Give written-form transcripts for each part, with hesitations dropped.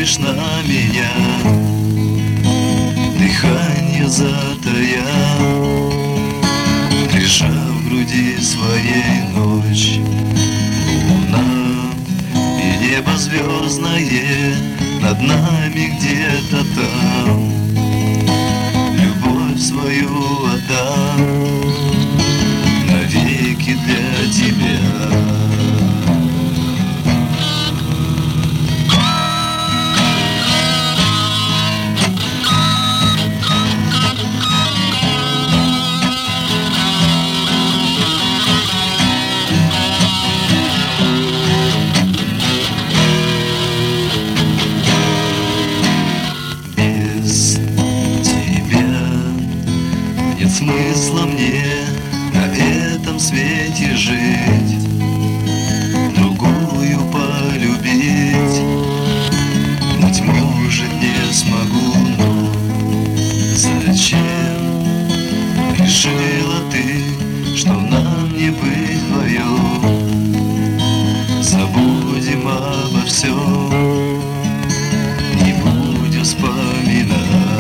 смотришь на меня, дыхание затаял, прижав в груди своей ночь. Луна и небо звездное над нами где-то там. Любовь свою отдам навеки для тебя. Нет смысла мне на этом свете жить, другую полюбить. Быть может, не смогу, но зачем решила ты, что нам не быть вдвоем? Забудем обо всем, не будем вспоминать.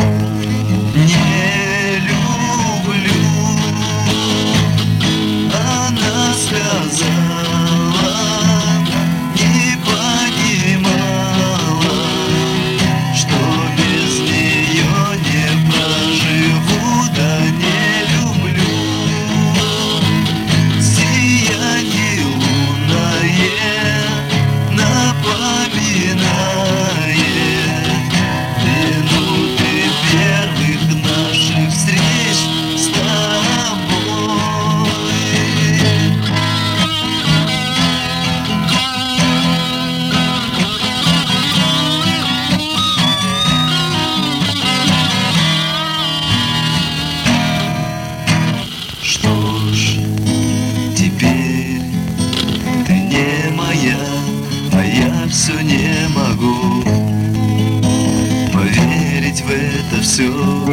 Что ж, теперь ты не моя, а я все не могу поверить в это все.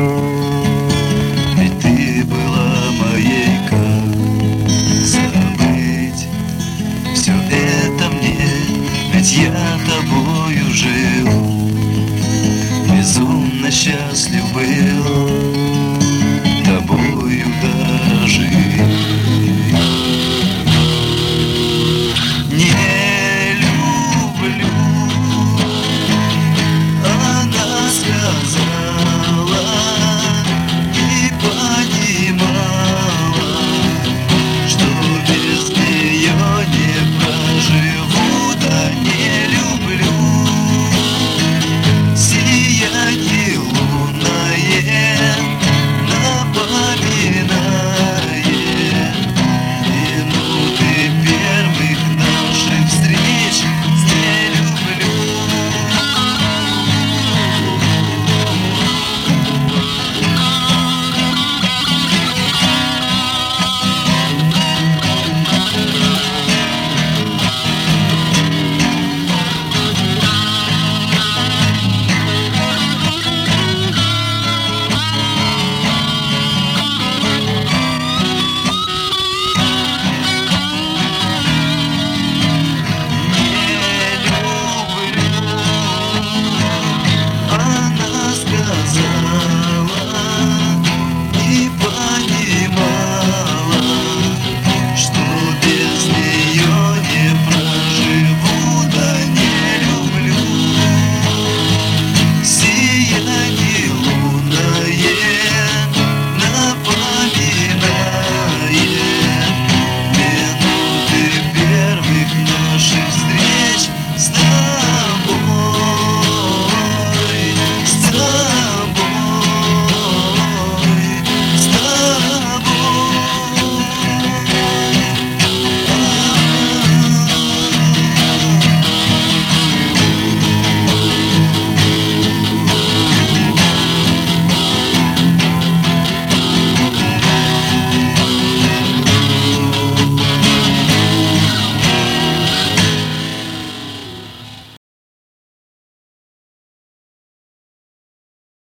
Ведь ты была моей, как забыть все это мне? Ведь я тобою жил, безумно счастлив был.